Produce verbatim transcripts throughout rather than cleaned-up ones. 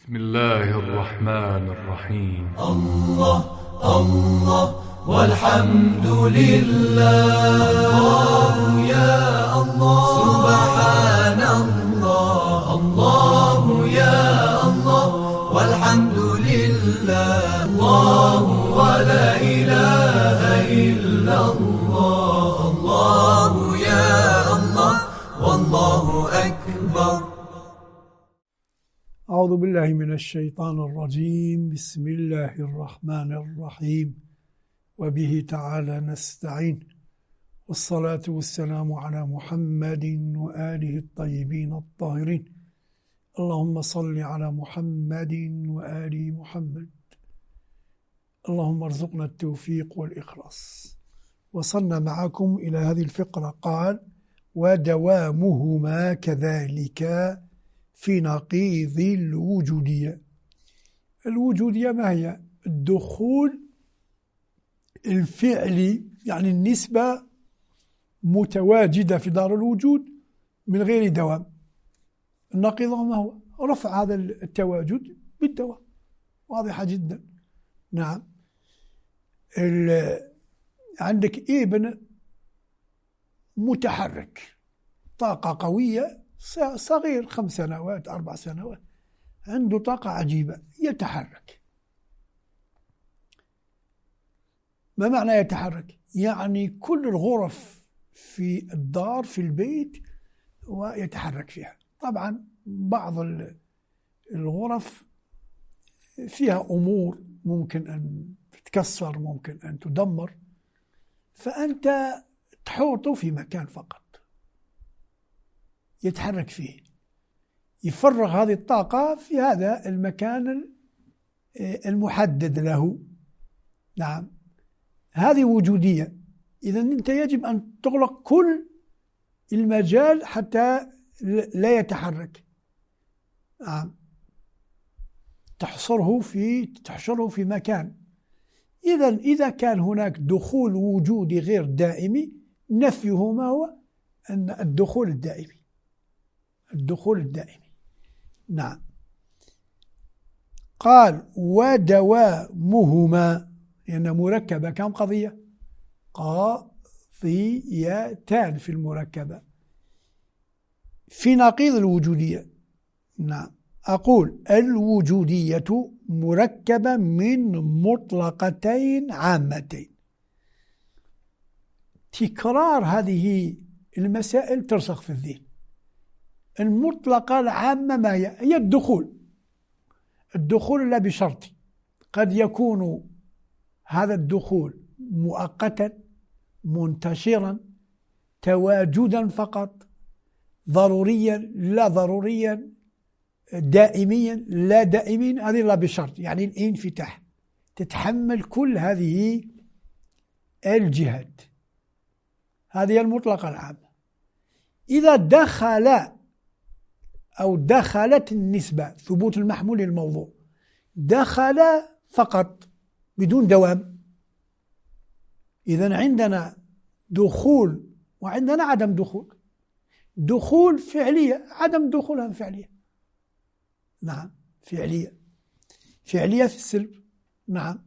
بسم الله الرحمن الرحيم. الله الله والحمد لله، الله يا الله سبحان الله، الله يا الله والحمد لله، الله ولا إله إلا الله، الله يا الله والله أكبر. أعوذ بالله من الشيطان الرجيم. بسم الله الرحمن الرحيم، وبه تعالى نستعين، والصلاة والسلام على محمد وآله الطيبين الطاهرين. اللهم صل على محمد وآل محمد. اللهم ارزقنا التوفيق والإخلاص. وصلنا معكم إلى هذه الفقرة. قال: ودوامهما كذلك في نقيض الوجودية. الوجودية ما هي؟ الدخول الفعلي، يعني النسبة متواجدة في دار الوجود من غير دوام. النقيض ما هو؟ رفع هذا التواجد بالدوام، واضحة جدا. نعم، عندك ابن متحرك، طاقة قوية، صغير، خمس سنوات أربع سنوات، عنده طاقة عجيبة، يتحرك. ما معنى يتحرك؟ يعني كل الغرف في الدار في البيت ويتحرك فيها. طبعا بعض الغرف فيها أمور ممكن أن تتكسر، ممكن أن تدمر، فأنت تحوطه في مكان فقط يتحرك فيه، يفرغ هذه الطاقة في هذا المكان المحدد له. نعم، هذه وجودية. إذن أنت يجب أن تغلق كل المجال حتى لا يتحرك. نعم، تحصره في تحشره في مكان. إذن إذا كان هناك دخول وجودي غير دائمي، نفيه ما هو؟ أن الدخول الدائمي، الدخول الدائمي. نعم. قال: ودوامهما، لأن مركبة كم قضية؟ قضيتان في المركبة في نقيض الوجودية. نعم، أقول: الوجودية مركبة من مطلقتين عامتين. تكرار هذه المسائل ترسخ في الذهن. المطلقة العامة ما هي؟ هي الدخول. الدخول لا بشرط، قد يكون هذا الدخول مؤقتا، منتشرا، تواجدا فقط، ضروريا لا ضروريا، دائميا لا دائميا. هذه لا بشرط، يعني الانفتاح تتحمل كل هذه الجهات. هذه المطلقة العامة. إذا دخل أو دخلت النسبة، ثبوت المحمول للموضوع، دخل فقط بدون دوام، إذن عندنا دخول وعندنا عدم دخول. دخول فعلية، عدم دخولها فعلية. نعم، فعلية، فعلية في السلب. نعم.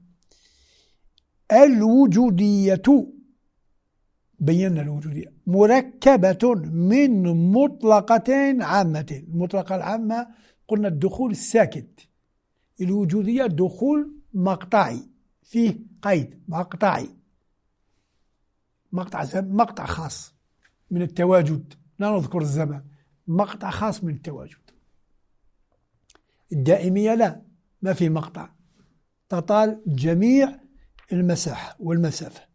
الوجودية، بينا الوجودية، مركبة من مطلقتين عامتين. المطلقة العامة قلنا الدخول الساكت. الوجودية دخول مقطعي، فيه قيد، مقطعي، مقطع مقطع خاص من التواجد، لا نذكر الزمان، مقطع خاص من التواجد. الدائمية لا، ما في مقطع، تطال جميع المساحة والمسافة.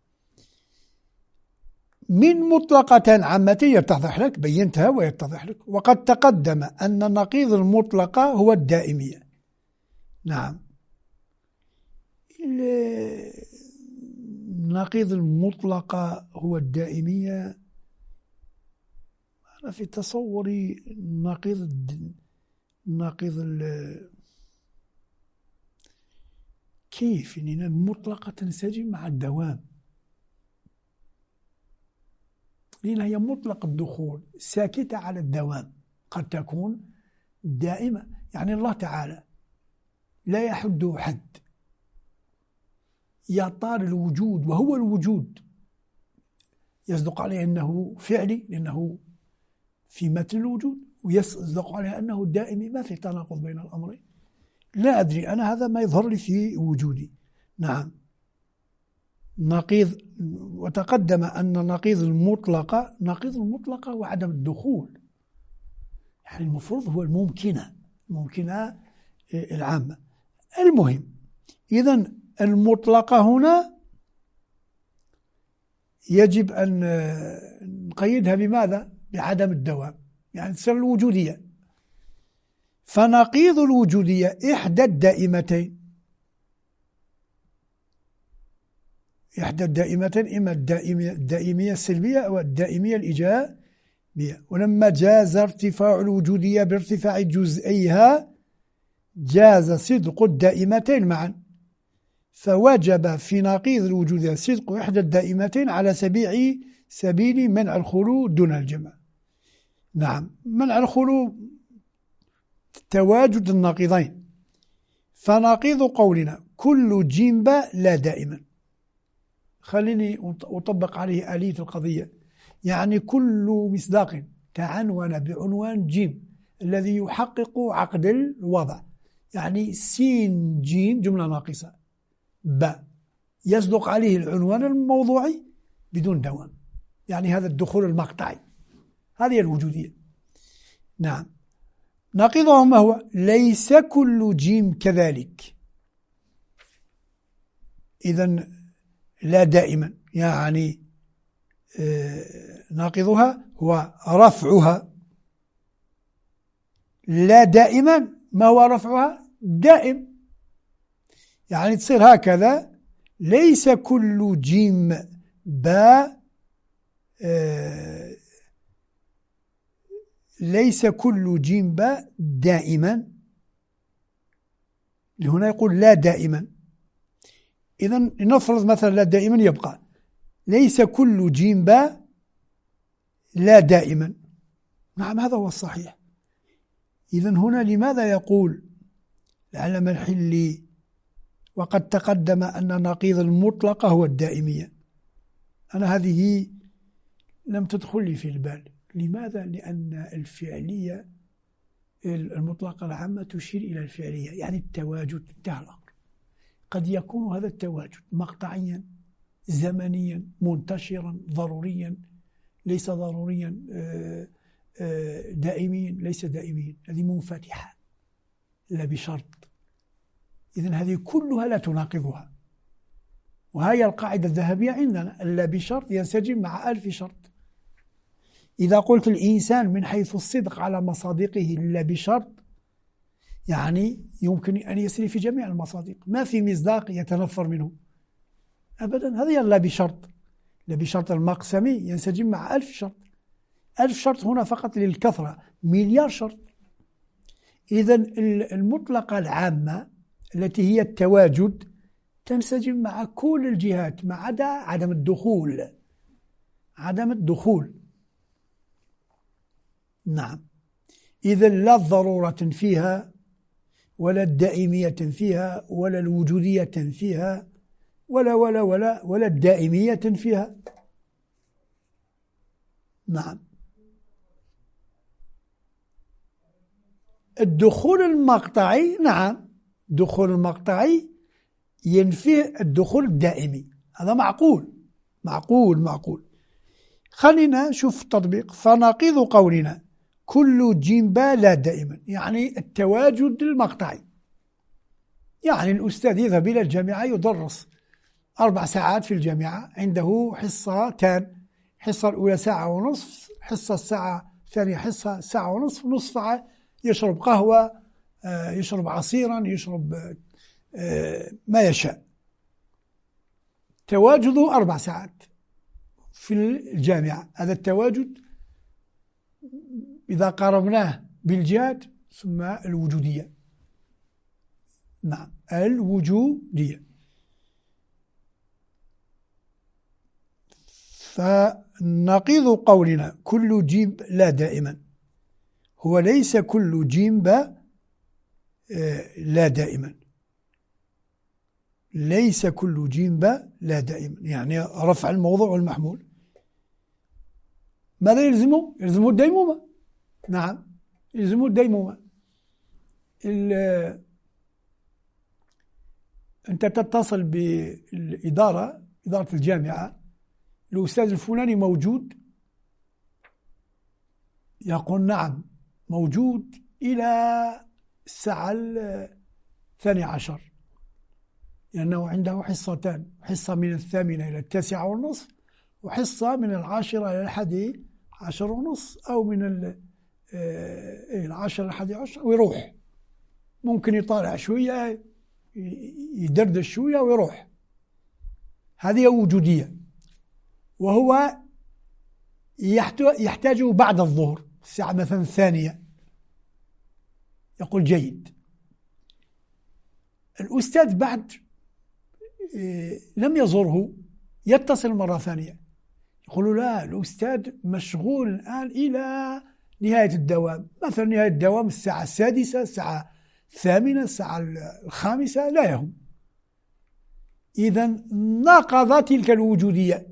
من مطلقة عامة يتضح لك، بينتها ويتضح لك. وقد تقدم أن نقيض المطلقة هو الدائمية. نعم، نقيض المطلقة هو الدائمية. أنا في تصوري نقيض نقيض كيف إن المطلقة تنسجم مع الدوام، لأن هي مطلق الدخول ساكتة على الدوام، قد تكون دائمة. يعني الله تعالى لا يحده حد، يطال الوجود وهو الوجود يصدق عليه أنه فعلي لأنه في متن الوجود، ويصدق عليه أنه دائمي، ما في تناقض بين الأمرين. لا أدري أنا، هذا ما يظهر لي في وجودي. نعم. نقيض، وتقدم أن نقيض المطلقة نقيض المطلقة هو عدم الدخول، يعني المفروض هو الممكنة الممكنة العامة. المهم، إذن المطلقة هنا يجب أن نقيدها بماذا؟ بعدم الدوام، يعني تصير الوجودية. فنقيض الوجودية إحدى الدائمتين، إحدى الدائمتين إما الدائمية, الدائمية السلبية أو الدائمية الإيجابية. ولما جاز ارتفاع الوجودية بارتفاع جزئيها جاز صدق الدائمتين معا، فوجب في نقيض الوجودية صدق إحدى الدائمتين على سبيل سبيل منع الخلو دون الجمع. نعم، منع الخلو تواجد النقيضين. فنقيض قولنا كل جيم لا دائما، خليني أطبق عليه آلية القضية. يعني كل مصداق تعنون بعنوان جيم الذي يحقق عقد الوضع، يعني سين جيم جملة ناقصة باء يصدق عليه العنوان الموضوعي بدون دوام، يعني هذا الدخول المقطعي، هذه الوجودية. نعم. نقيضه ما هو؟ ليس كل جيم كذلك. إذن لا دائما، يعني ناقضها هو رفعها. لا دائما، ما هو رفعها؟ دائم، يعني تصير هكذا: ليس كل جيم باء ليس كل جيم باء دائما. هنا يقول لا دائما. إذن نفرض مثلا لا دائما، يبقى ليس كل جيم باء لا دائما. نعم، هذا هو الصحيح. إذن هنا لماذا يقول العلم الحلي وقد تقدم أن نقيض المطلقة هو الدائمية؟ أنا هذه لم تدخل لي في البال. لماذا؟ لأن الفعلية المطلقة العامة تشير إلى الفعلية، يعني التواجد، انتهى الأمر. قد يكون هذا التواجد مقطعيا، زمنيا، منتشرا، ضروريا، ليس ضروريا، دائميا، ليس دائميا. هذه منفتحة لا بشرط. إذن هذه كلها لا تناقضها، وهي القاعدة الذهبية عندنا: لا بشرط ينسجم مع ألف شرط. إذا قلت الإنسان من حيث الصدق على مصادقه لا بشرط، يعني يمكن أن يسري في جميع المصادق، ما في مصداق يتنفر منه أبدا. هذه لا بشرط. لا بشرط المقسمي ينسجم مع ألف شرط. ألف شرط هنا فقط للكثرة، مليار شرط. إذن المطلقة العامة التي هي التواجد تنسجم مع كل الجهات ما عدا عدم الدخول. عدم الدخول. نعم. إذن لا ضرورة فيها، ولا الدائمية فيها، ولا الوجودية فيها، ولا ولا ولا ولا الدائمية فيها. نعم. الدخول المقطعي، نعم، دخول المقطعي ينفي الدخول الدائمي، هذا معقول معقول معقول. خلينا نشوف التطبيق. فنقيض قولنا كل جيم باء لا دائما، يعني التواجد المقطعي. يعني الأستاذ يذهب إلى الجامعة يدرس أربع ساعات في الجامعة، عنده حصتان، حصة الأولى ساعة ونصف، حصة الساعة الثانية حصة ساعة ونصف، نصف ساعة يشرب قهوة، يشرب عصيرا، يشرب ما يشاء. تواجده أربع ساعات في الجامعة. هذا التواجد إذا قارناه بالجهات ثم الوجودية. نعم، الوجودية. فنقيض قولنا كل جيم لا دائما هو ليس كل جيم باء لا دائما. ليس كل جيم باء لا دائما، يعني رفع الموضوع والمحمول. ماذا يلزمه؟ يلزمه الديمومة. نعم، يلزمه الديمومة. أنت تتصل بالإدارة، إدارة الجامعة، الأستاذ الفلاني موجود؟ يقول نعم موجود إلى الساعة الثانية عشر، لأنه عنده حصتان، حصة من الثامنة إلى التاسعة والنصف، وحصة من العاشرة إلى الحادي عشر ونصف، أو من العاشرة إلى الحادي عشر، ويروح. ممكن يطالع شوية، يدردش شوية ويروح. هذه وجودية، وهو يحتاجه بعد الظهر الساعة مثلا الثانية، يقول جيد. الأستاذ بعد لم يزره، يتصل مرة ثانية، يقول لا الأستاذ مشغول الآن إلى نهاية الدوام، مثلا نهاية الدوام الساعة السادسة، الساعة الثامنة، الساعة الخامسة، لا يهم. إذن نقض تلك الوجودية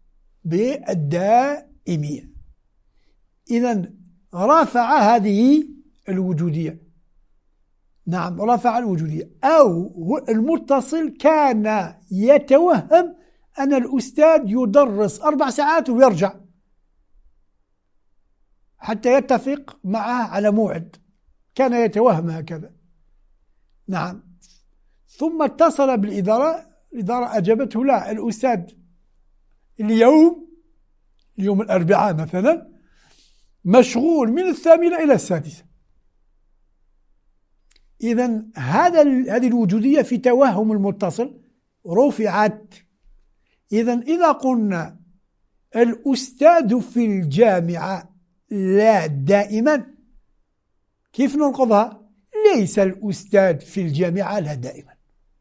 بالدائمية. إذن رفع هذه الوجودية. نعم، رفع الوجودية. أو المتصل كان يتوهم أن الأستاذ يدرس أربع ساعات ويرجع حتى يتفق معه على موعد، كان يتوهم هكذا. نعم، ثم اتصل بالإدارة، الإدارة أجابته لا، الأستاذ اليوم اليوم الأربعاء مثلا مشغول من الثامنة إلى السادسة. إذن هذا هذه الوجودية في توهم المتصل رفعت. إذن إذا قلنا الأستاذ في الجامعة لا دائما، كيف ننقضها؟ ليس الأستاذ في الجامعة لا دائما.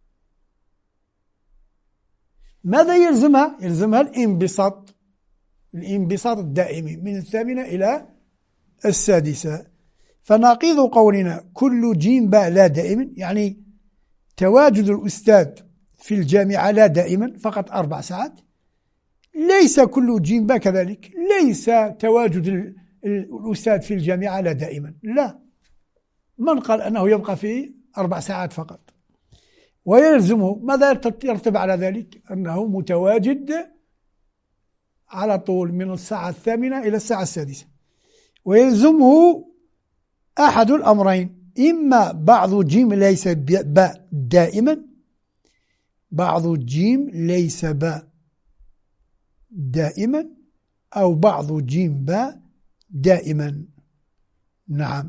ماذا يلزمها؟ يلزمها الانبساط، الانبساط الدائمي من الثامنة إلى السادسة. فنقيض قولنا كل جيم باء لا دائما، يعني تواجد الأستاذ في الجامعة لا دائما فقط أربع ساعات، ليس كل جيم باء كذلك، ليس تواجد الأستاذ في الجامعة لا دائما، لا. من قال أنه يبقى في أربع ساعات فقط؟ ويلزمه ماذا يرتب على ذلك؟ أنه متواجد على طول من الساعة الثامنة إلى الساعة السادسة. ويلزمه أحد الأمرين، إما بعض جيم ليس باء دائما، بعض جيم ليس باء دائما، أو بعض جيم باء دائما. نعم،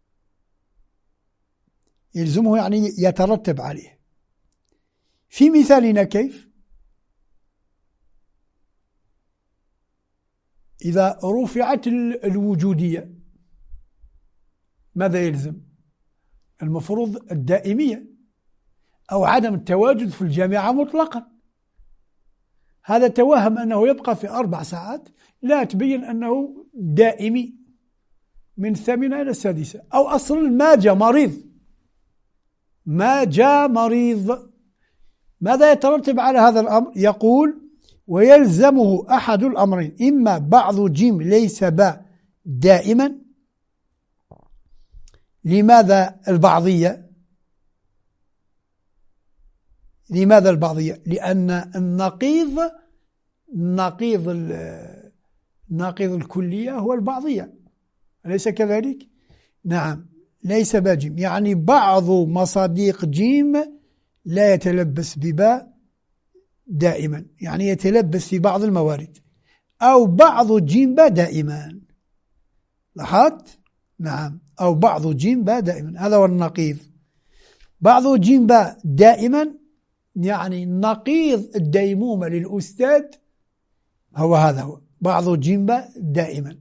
يلزمه يعني يترتب عليه. في مثالنا كيف؟ إذا رفعت الوجودية ماذا يلزم؟ المفروض الدائمية أو عدم التواجد في الجامعة مطلقا. هذا توهم أنه يبقى في أربع ساعات، لا تبين أنه دائمي من الثامنة إلى السادسة. أو أصلا ما جاء مريض، ما جاء مريض، ماذا يترتب على هذا الأمر؟ يقول ويلزمه أحد الأمرين، إما بعض جيم ليس باء دائما. لماذا البعضية؟ لماذا البعضية؟ لأن النقيض نقيض نقيض الكلية هو البعضية، أليس كذلك؟ نعم، ليس باء جيم، يعني بعض مصاديق جيم لا يتلبس بباء دائما، يعني يتلبس في بعض الموارد. أو بعض جيم باء دائما، لاحظت؟ نعم، أو بعض جيم باء دائما، هذا هو النقيض. بعض جيم باء دائما يعني نقيض الديمومة للأستاذ، هو هذا هو بعض جيم باء دائما.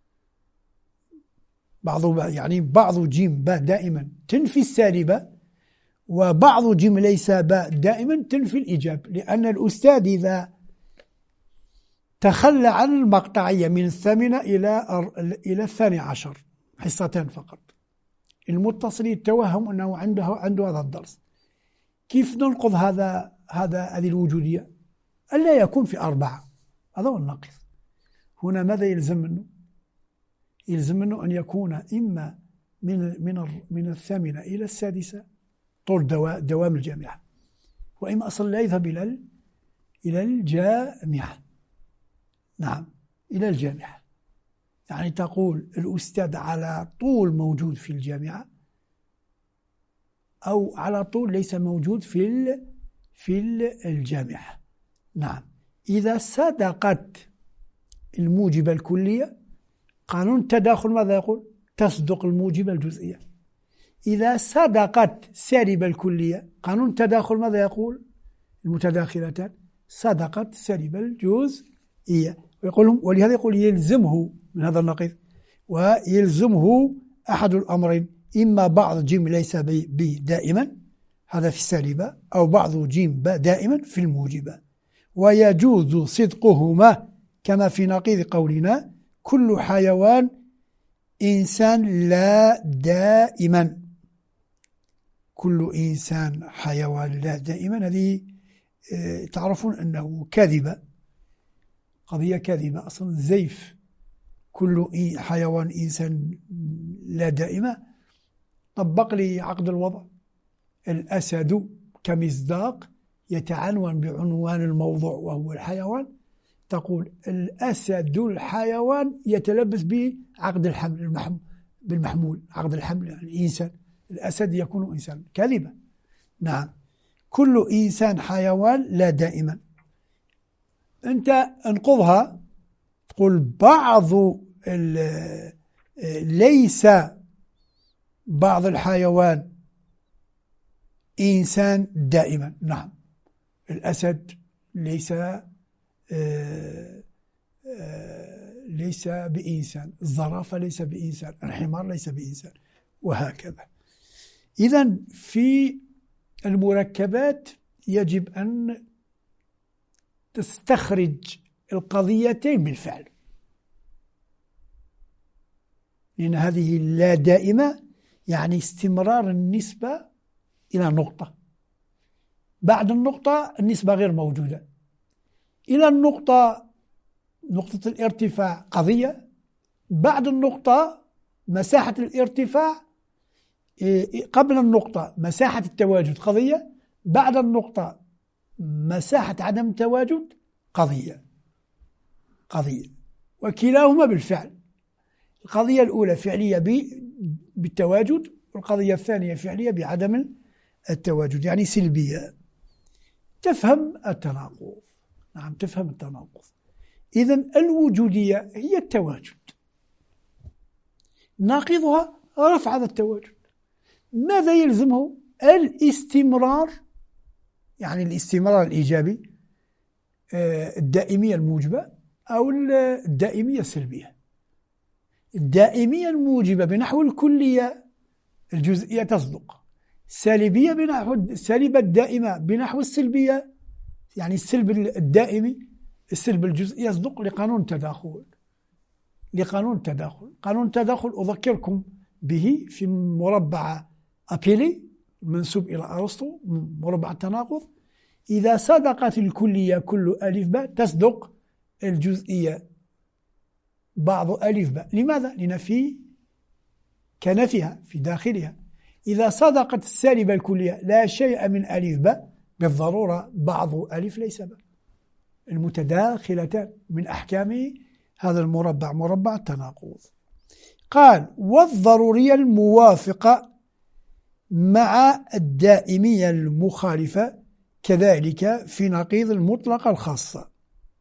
بعض يعني بعض جيم باء دائما تنفي السالبة، وبعض جيم ليس باء دائما تنفي الإيجاب، لأن الأستاذ إذا تخلى عن المقطعية من الثامنة إلى إلى الثاني عشر، حصتين فقط، المتصل يتوهم أنه عنده عنده هذا الدرس، كيف ننقض هذا هذا هذه الوجودية؟ ألا يكون في أربعة، هذا هو الناقض. هنا ماذا يلزم منه؟ يلزم منه أن يكون إما من من من الثامنة إلى السادسة طول دوام الجامعة، وإما أصلا لا يذهب إلى إلى الجامعة. نعم، إلى الجامعة، يعني تقول الأستاذ على طول موجود في الجامعة، أو على طول ليس موجود في في الجامعة. نعم، إذا صدقت الموجبة الكلية، قانون التداخل ماذا يقول؟ تصدق الموجبة الجزئية. إذا صدقت سالبة الكلية، قانون التداخل ماذا يقول؟ المتداخلتان صدقت سالبة الجزئية. ويقولهم، ولهذا يقول يلزمه من هذا النقيض، ويلزمه أحد الأمرين، إما بعض جيم ليس ب دائما، هذا في السالبة، أو بعض جيم ب دائما في الموجبة، ويجوز صدقهما كما في نقيض قولنا كل حيوان إنسان لا دائما. كل إنسان حيوان لا دائما، هذه تعرفون أنه كاذبة، قضية كاذبة أصلا، زيف. كل حيوان إنسان لا دائمة، طبق لي عقد الوضع. الأسد كمصداق يتعنون بعنوان الموضوع وهو الحيوان، تقول الأسد الحيوان يتلبس بعقد الحمل بالمحمول، عقد الحمل يعني إنسان، الأسد يكون إنسان، كاذبة. نعم، كل إنسان حيوان لا دائما. أنت انقضها، تقول بعض ليس بعض الحيوان إنسان دائما. نعم، الأسد ليس آه آه ليس بإنسان، الزرافة ليس بإنسان، الحمار ليس بإنسان، وهكذا. إذن في المركبات يجب أن تستخرج القضيتين بالفعل، لأن هذه لا دائمة يعني استمرار النسبة إلى نقطة، بعد النقطة النسبة غير موجودة، إلى النقطة نقطة الارتفاع قضية، بعد النقطة مساحة الارتفاع، قبل النقطة مساحة التواجد قضية، بعد النقطة مساحة عدم التواجد قضية قضية وكلاهما بالفعل. القضية الأولى فعلية بالتواجد، والقضية الثانية فعلية بعدم التواجد، يعني سلبية. تفهم التناقض. نعم، تفهم التناقض. إذن الوجودية هي التواجد، ناقضها رفع هذا التواجد. ماذا يلزمه؟ الاستمرار، يعني الاستمرار الإيجابي، الدائمية الموجبة أو الدائمية السلبية. الدائمية الموجبة بنحو الكلية الجزئية تصدق، السالبية بنحو السالبة الدائمة بنحو السلبية، يعني السلب الدائمي السلب الجزئي يصدق لقانون التداخل. لقانون التداخل قانون التداخل أذكركم به في مربع أبيلي منسوب إلى أرسطو، مربع التناقض. إذا صدقت الكلية كل ألف باء تصدق الجزئية بعض ألف باء. لماذا؟ لأن في كنفها في داخلها. إذا صدقت السالبة الكلية لا شيء من ألف باء، بالضرورة بعض ألف ليس باء. المتداخلتان من أحكام هذا المربع، مربع التناقض. قال والضرورية الموافقة مع الدائمية المخالفة كذلك في نقيض المطلقة الخاصة.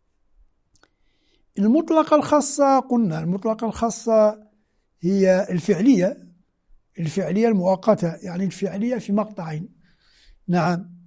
المطلقة الخاصة قلنا المطلقة الخاصة هي الفعلية الفعلية المؤقتة، يعني الفعلية في مقطعين. نعم،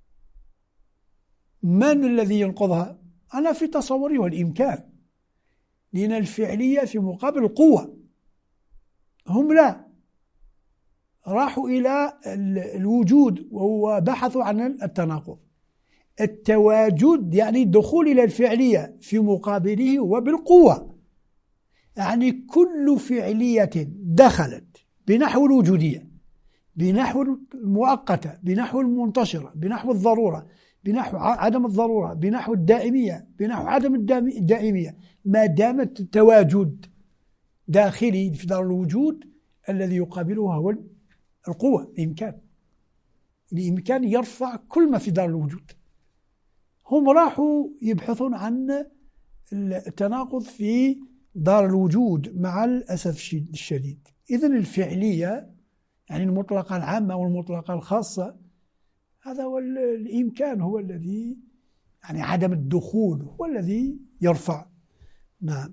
من الذي ينقضها؟ أنا في تصوري والإمكان، لأن الفعلية في مقابل القوة، هم لا راحوا إلى الوجود وهو بحثوا عن التناقض. التواجد يعني الدخول إلى الفعلية في مقابله وبالقوة، يعني كل فعلية دخلت بنحو الوجودية بنحو المؤقتة، بنحو المنتشرة، بنحو الضرورة، بنحو عدم الضرورة، بنحو الدائمية، بنحو عدم الدائمية، ما دامت التواجد داخلي في دار الوجود الذي يقابلها هو القوة، الإمكان. الإمكان يرفع كل ما في دار الوجود. هم راحوا يبحثون عن التناقض في دار الوجود مع الأسف الشديد. إذن الفعلية يعني المطلقة العامة والمطلقة الخاصة، هذا هو الإمكان، هو الذي يعني عدم الدخول هو الذي يرفع. نعم.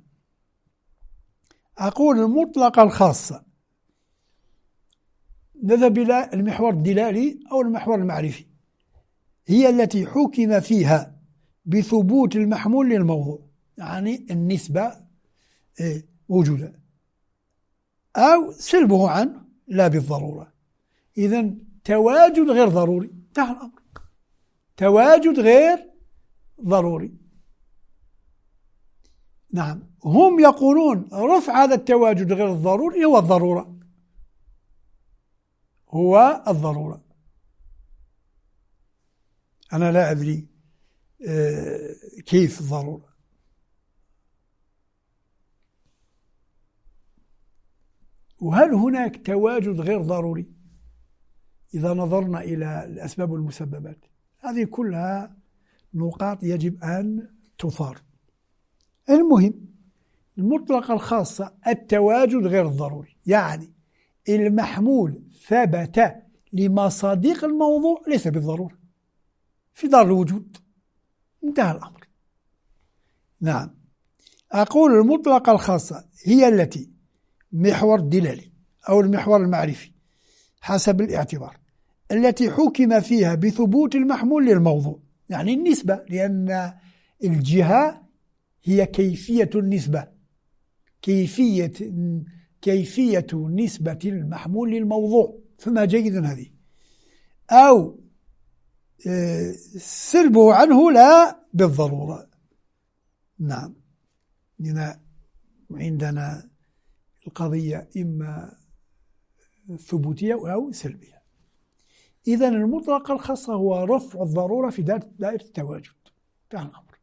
أقول المطلقة الخاصة نذهب إلى المحور الدلالي أو المحور المعرفي، هي التي حكم فيها بثبوت المحمول للموضوع، يعني النسبة موجودة أو سلبه عنه لا بالضرورة. إذن تواجد غير ضروري، انتهى الأمر. تواجد غير ضروري. نعم. هم يقولون رفع هذا التواجد غير الضروري هو الضرورة، هو الضرورة. أنا لا أدري كيف الضرورة. وهل هناك تواجد غير ضروري؟ إذا نظرنا إلى الأسباب والمسببات، هذه كلها نقاط يجب أن تثار. المهم المطلقة الخاصة التواجد غير الضروري، يعني المحمول ثبت لمصادق الموضوع ليس بالضرورة في دار الوجود، انتهى الأمر. نعم. أقول المطلقة الخاصة هي التي محور الدلالي أو المحور المعرفي حسب الاعتبار التي حكم فيها بثبوت المحمول للموضوع، يعني النسبة، لأن الجهة هي كيفية النسبة، كيفية كيفية نسبة المحمول للموضوع، فما جيد هذه، أو سلبه عنه لا بالضرورة. نعم. هنا عندنا القضية إما ثبوتية أو سلبية. إذن المطلقة الخاصة هو رفع الضرورة في دائرة التواجد، انتهى الأمر.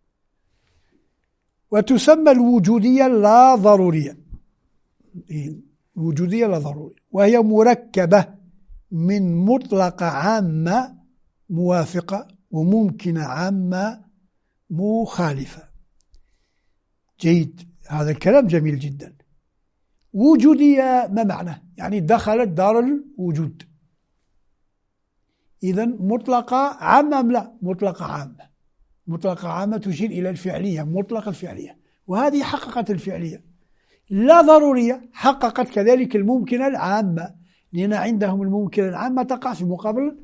وتسمى الوجودية لا ضرورية، الوجودية لا ضرورية، وهي مركبة من مطلقة عامة موافقة وممكنة عامة مخالفة. جيد، هذا الكلام جميل جدا. وجودية ما معنى؟ يعني دخلت دار الوجود. إذن مطلقة عامة أم لا؟ مطلقة عامة. مطلقة عامة تشير إلى الفعلية، مطلقة الفعلية، وهذه حققت الفعلية. لا ضرورية حققت كذلك الممكنة العامة، لأن عندهم الممكنة العامة تقع في مقابل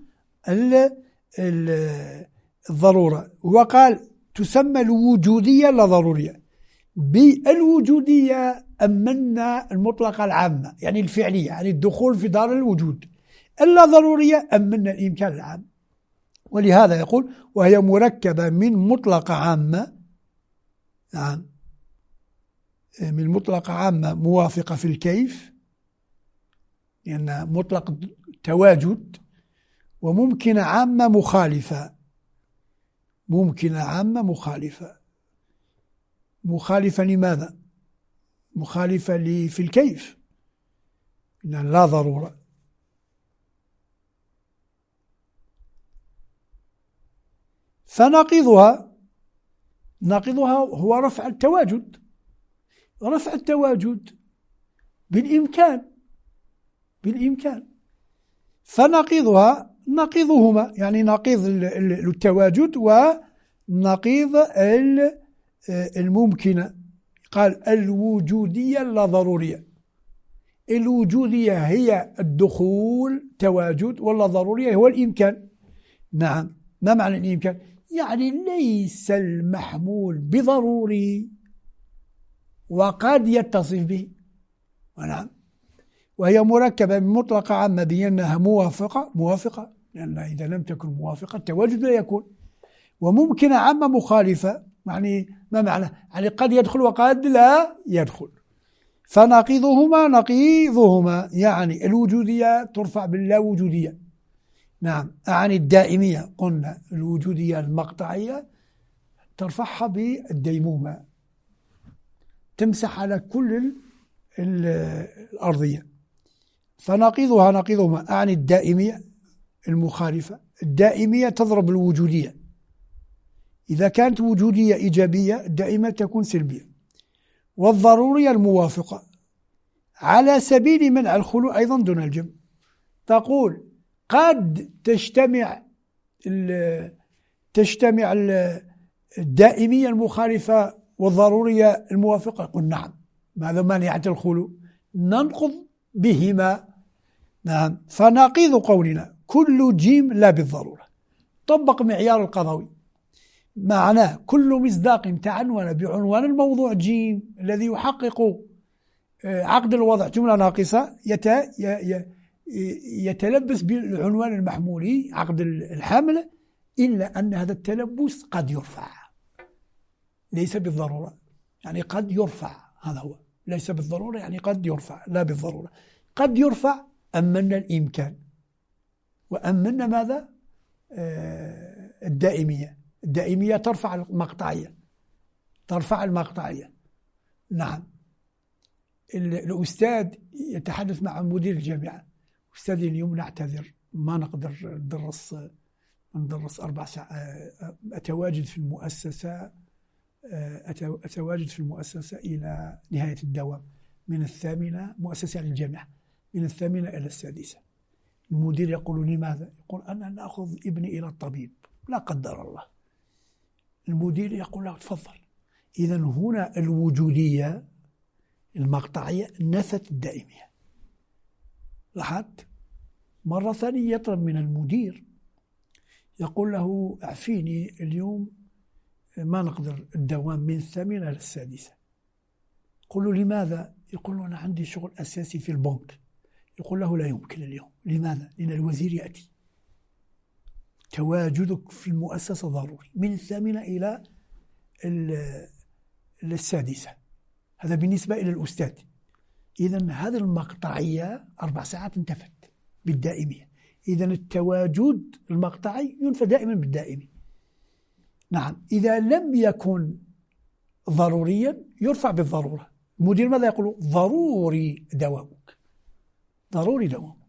الضرورة. وقال تسمى الوجودية لا ضرورية. بالوجودية أمنا المطلقة العامة يعني الفعلية، يعني الدخول في دار الوجود. اللا ضرورية أمنا الإمكان العام. ولهذا يقول وهي مركبة من مطلقة عامة، نعم، من مطلقة عامة موافقة في الكيف، لأن يعني مطلق تواجد، وممكنة عامة مخالفة، ممكنة عامة مخالفة. مخالفة لماذا؟ مخالفة في الكيف، إن لا ضرورة. فنقيضها نقيضها هو رفع التواجد. رفع التواجد بالإمكان، بالإمكان. فنقيضها نقيضهما، يعني نقيض التواجد ونقيض الممكنة. قال الوجودية لا ضرورية. الوجودية هي الدخول تواجد، ولا ضرورية هو الإمكان. نعم. ما معنى الإمكان؟ يعني ليس المحمول بضروري وقد يتصف به. نعم. وهي مركبة من مطلقة عامة بأنها موافقة موافقة لأن إذا لم تكن موافقة التواجد لا يكون. وممكنة عامة مخالفة، يعني ما معنى؟ يعني قد يدخل وقد لا يدخل. فنقيضهما نقيضهما يعني الوجودية ترفع باللا وجودية. نعم. أعني الدائمية قلنا الوجودية المقطعية ترفعها بالديمومة، تمسح على كل الأرضية. فنقيضها نقيضهما أعني الدائمية المخالفة. الدائمية تضرب الوجودية، إذا كانت وجودية إيجابية الدائمة تكون سلبية. والضرورية الموافقة على سبيل منع الخلو أيضا دون الجمع. تقول قد تجتمع تجتمع الدائمية المخالفة والضرورية الموافقة. قل نعم، ماذا مانعة الخلو؟ ننقض بهما. نعم. فنقيض قولنا كل جيم لا بالضرورة. طبق معيار القضوي، معناه كل مصداق تعنون بعنوان الموضوع جيم الذي يحقق عقد الوضع جملة ناقصة يتلبس بالعنوان المحمولي عقد الحمل، إلا أن هذا التلبس قد يرفع، ليس بالضرورة، يعني قد يرفع. هذا هو، ليس بالضرورة يعني قد يرفع، لا بالضرورة. قد يرفع أمنا الإمكان، وأمنا ماذا؟ آه الدائمية. الدائمية ترفع المقطعية، ترفع المقطعية. نعم. الأستاذ يتحدث مع مدير الجامعة: أستاذي اليوم نعتذر، ما نقدر ندرس ندرس أربع ساعات، أتواجد في المؤسسة أتواجد في المؤسسة إلى نهاية الدوام، من الثامنة، مؤسسة الجامعة، من الثامنة إلى السادسة. المدير يقول: لماذا؟ يقول: أنا نأخذ ابني إلى الطبيب، لا قدر الله. المدير يقول له: تفضل. إذا هنا الوجودية المقطعية نفت الدائمية. لاحظت؟ مرة ثانية يطلب من المدير، يقول له: اعفيني اليوم ما نقدر الدوام من الثامنة إلى السادسة. يقول له: لماذا؟ يقول له: أنا عندي شغل أساسي في البنك. يقول له: لا يمكن اليوم. لماذا؟ لأن الوزير يأتي. تواجدك في المؤسسة ضروري من الثامنة إلى السادسة. هذا بالنسبة إلى الأستاذ. إذن هذه المقطعية أربع ساعات انتفت بالدائمية. إذن التواجد المقطعي ينفى دائما بالدائمي. نعم. إذا لم يكن ضروريا يرفع بالضرورة. المدير ماذا يقول؟ ضروري دوامك، ضروري دوامك.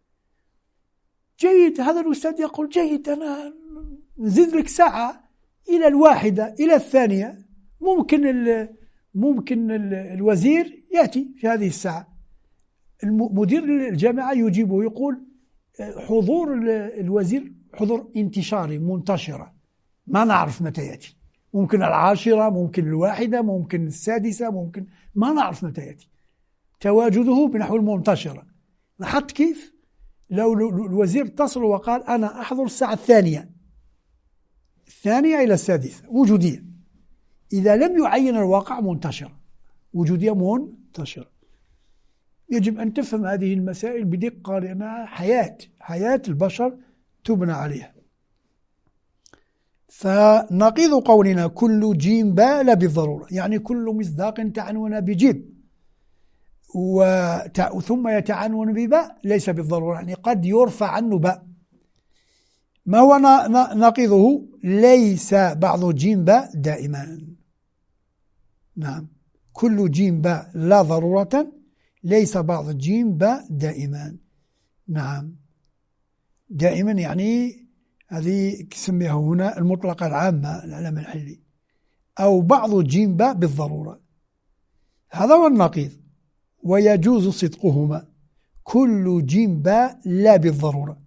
جيد. هذا الأستاذ يقول: جيد، أنا نزيد لك ساعة إلى الواحدة إلى الثانية، ممكن ال ممكن ال الوزير يأتي في هذه الساعة. مدير الجامعة يجيبه يقول: حضور الوزير حضور انتشاري منتشرة، ما نعرف متى يأتي، ممكن العاشرة، ممكن الواحدة، ممكن السادسة، ممكن ما نعرف متى يأتي. تواجده بنحو المنتشرة. لاحظت كيف؟ لو الوزير اتصل وقال: أنا أحضر الساعة الثانية الثانية إلى السادسة، وجودية. إذا لم يعين الواقع منتشرة، وجودية منتشرة. يجب أن تفهم هذه المسائل بدقة، لأنها حياة حياة البشر تبنى عليها. فنقيض قولنا كل جيم باء لا بالضرورة، يعني كل مصداق تعنون بجيم ثم يتعنون بباء ليس بالضرورة، يعني قد يرفع عنه باء. ما هو نقيضه؟ ليس بعض جيم باء دائما. نعم. كل جيم باء لا ضرورة، ليس بعض جيم باء دائما. نعم. دائما يعني هذه سميها هنا المطلقة العامة العلم الحلي، أو بعض جيم باء بالضرورة. هذا هو النقيض. ويجوز صدقهما كل جيم باء لا بالضرورة،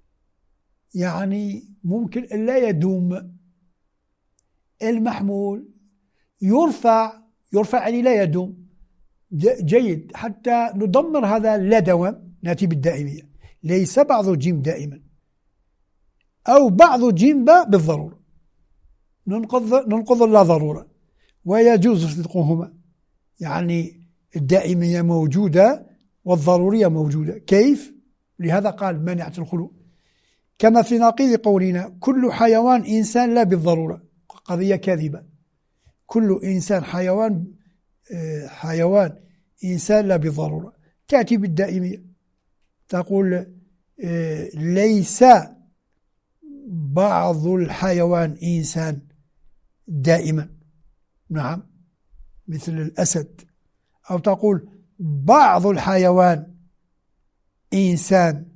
يعني ممكن لا يدوم. المحمول يرفع يرفع يعني لا يدوم. جيد. حتى ندمر هذا لا دوام نأتي بالدائمية. ليس بعض جيم دائما، أو بعض جيم باء بالضرورة، ننقض ننقض لا ضرورة. ويجوز صدقهما، يعني الدائمية موجودة والضرورية موجودة. كيف؟ لهذا قال مانعة الخلو، كما في نقيض قولنا كل حيوان إنسان لا بالضرورة. قضية كاذبة. كل إنسان حيوان حيوان إنسان لا بالضرورة. تأتي بالدائمية تقول ليس بعض الحيوان إنسان دائما، نعم، مثل الأسد. أو تقول بعض الحيوان إنسان،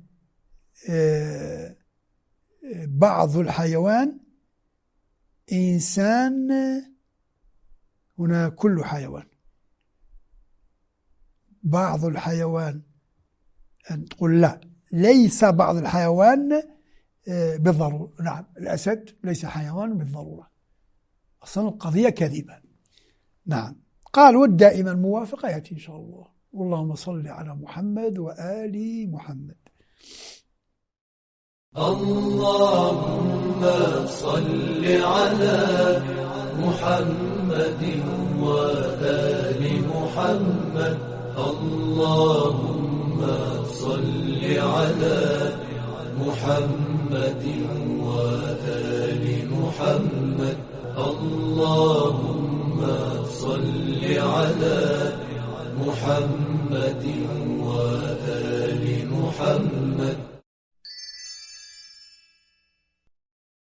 بعض الحيوان إنسان، هنا كل حيوان. بعض الحيوان أن تقول لا، ليس بعض الحيوان بالضرورة. نعم، الأسد ليس حيوان بالضرورة، أصلا القضية كذبة. نعم. قال والدائما الموافقة يأتي إن شاء الله. اللهم صل على محمد وآل محمد. اللهم صل على محمد وآل محمد. اللهم صل على محمد وآل محمد. اللهم صل على محمد وآل محمد.